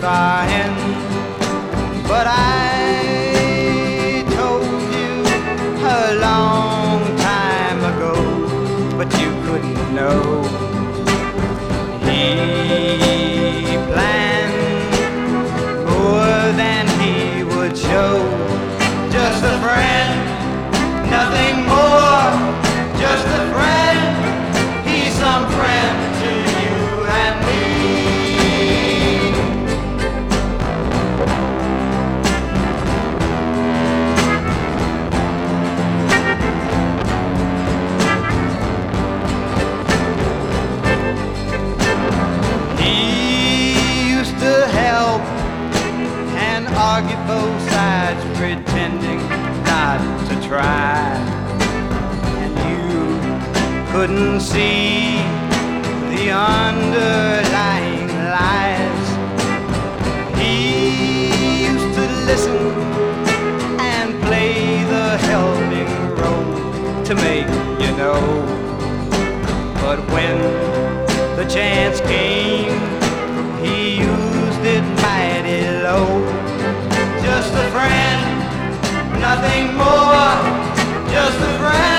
crying, but I told you a long time ago, but you couldn't know. He planned more than he would show. Just a friend, nothing more, just a friend. He's some friend to you and me. He used to help and argue both sides, pretending not to try. And you couldn't see the underlying lies. He used to listen and play the helping role to make you know. But when the chance came, he used it mighty low. Just a friend, nothing more, just a friend.